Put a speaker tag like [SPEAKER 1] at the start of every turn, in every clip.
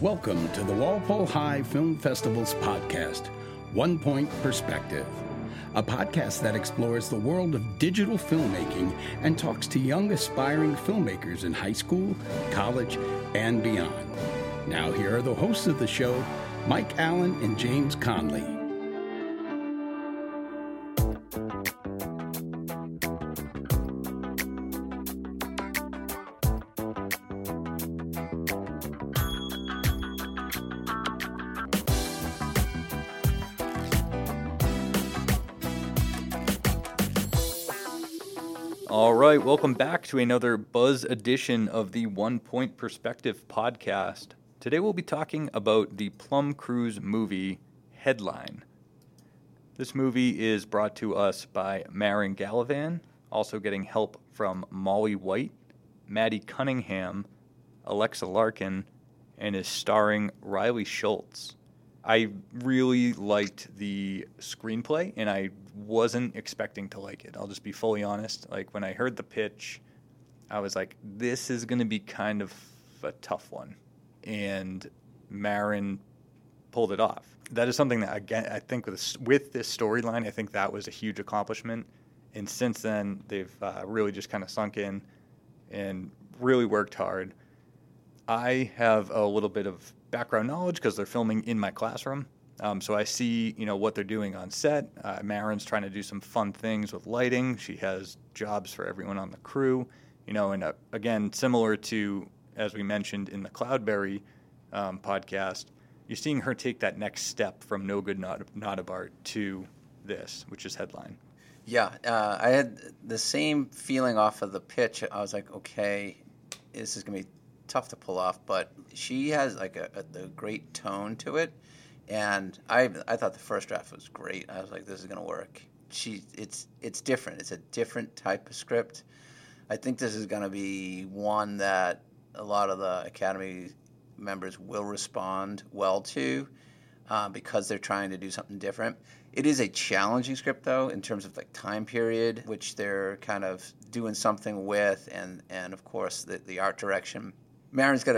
[SPEAKER 1] Welcome to the Walpole High Film Festival's podcast, One Point Perspective, a podcast that explores the world of digital filmmaking and talks to young aspiring filmmakers in high school, college, and beyond. Now here are the hosts of the show, Mike Allen and James Conley.
[SPEAKER 2] All right, welcome back to another Buzz edition of the One Point Perspective podcast. Today we'll be talking about the Plum Cruise movie, Headline. This movie is brought to us by Marin Gallivan, also getting help from Molly White, Maddie Cunningham, Alexa Larkin, and is starring Riley Schultz. I really liked the screenplay, and I wasn't expecting to like it. I'll just be fully honest. Like, when I heard the pitch, I was like, this is going to be kind of a tough one. And Marin pulled it off. That is something that, again, I think with this storyline, I think that was a huge accomplishment. And since then, they've really just kind of sunk in and really worked hard. I have a little bit of background knowledge because they're filming in my classroom. So I see, what they're doing on set. Marin's trying to do some fun things with lighting. She has jobs for everyone on the crew, and again, similar to, as we mentioned in the Cloudberry podcast, you're seeing her take that next step from No Good, Not a Bart to this, which is Headline.
[SPEAKER 3] Yeah, I had the same feeling off of the pitch. I was like, okay, this is going to be tough to pull off, but she has like a great tone to it. And I thought the first draft was great. I was like, this is going to work. It's different. It's a different type of script. I think this is going to be one that a lot of the Academy members will respond well to because they're trying to do something different. It is a challenging script, though, in terms of like time period, which they're kind of doing something with, and of course the art direction. Marin's got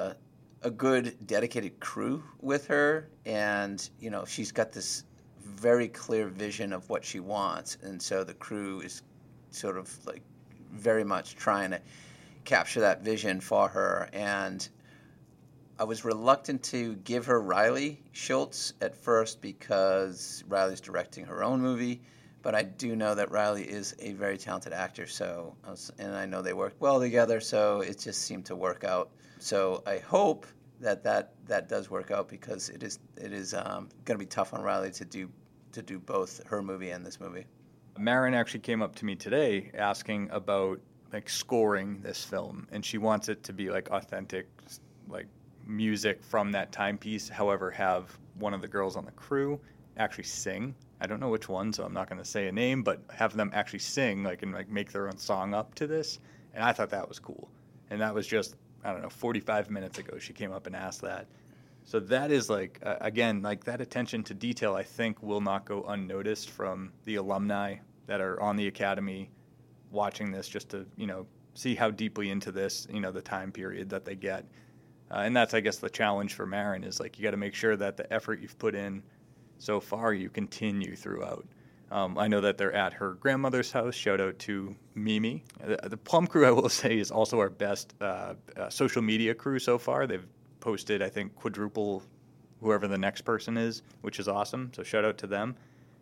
[SPEAKER 3] a good dedicated crew with her, and she's got this very clear vision of what she wants, and so the crew is sort of like very much trying to capture that vision for her. And I was reluctant to give her Riley Schultz at first because Riley's directing her own movie, but I do know that Riley is a very talented actor, and I know they work well together, so it just seemed to work out. So I hope that does work out, because it is going to be tough on Riley to do both her movie and this movie.
[SPEAKER 2] Marin actually came up to me today asking about like scoring this film, and she wants it to be like authentic, like music from that timepiece. However, have one of the girls on the crew actually sing. I don't know which one, so I'm not going to say a name, but have them actually sing, and make their own song up to this. And I thought that was cool. And that was just, 45 minutes ago she came up and asked that. So that is again, that attention to detail, I think, will not go unnoticed from the alumni that are on the Academy watching this, just to, see how deeply into this, the time period that they get. And that's, I guess, the challenge for Marin is you got to make sure that the effort you've put in so far, you continue throughout. I know that they're at her grandmother's house. Shout out to Mimi. The Plum crew, I will say, is also our best social media crew so far. They've posted, I think, quadruple whoever the next person is, which is awesome. So shout out to them.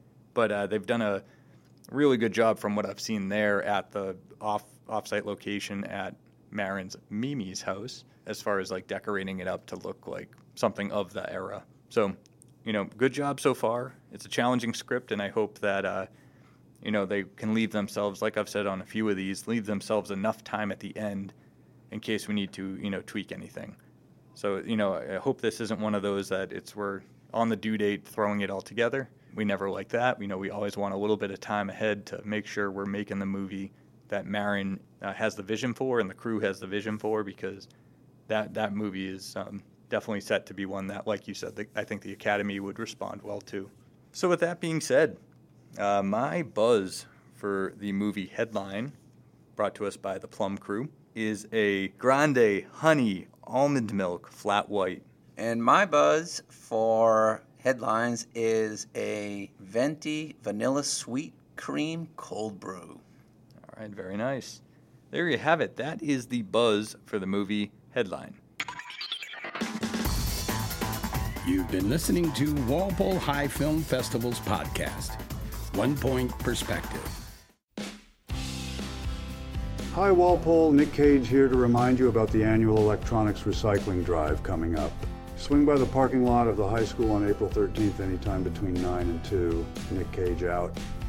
[SPEAKER 2] But they've done a really good job from what I've seen there at the off-site location at Marin's Mimi's house, as far as decorating it up to look like something of the era. So, good job so far. It's a challenging script, and I hope that, they can leave themselves, like I've said on a few of these, leave themselves enough time at the end in case we need to, tweak anything. So, I hope this isn't one of those that we're on the due date throwing it all together. We never like that. We always want a little bit of time ahead to make sure we're making the movie that Marin has the vision for and the crew has the vision for, because that movie is definitely set to be one that, like you said, I think the Academy would respond well to. So with that being said, my buzz for the movie Headline, brought to us by the Plum crew, is a Grande Honey Almond Milk Flat White.
[SPEAKER 3] And my buzz for headlines is a Venti Vanilla Sweet Cream Cold Brew.
[SPEAKER 2] All right, very nice. There you have it. That is the buzz for the movie headline.
[SPEAKER 1] You've been listening to Walpole High Film Festival's podcast, One Point Perspective.
[SPEAKER 4] Hi Walpole, Nick Cage here to remind you about the annual electronics recycling drive coming up. Swing by the parking lot of the high school on April 13th anytime between 9 and 2. Nick Cage out.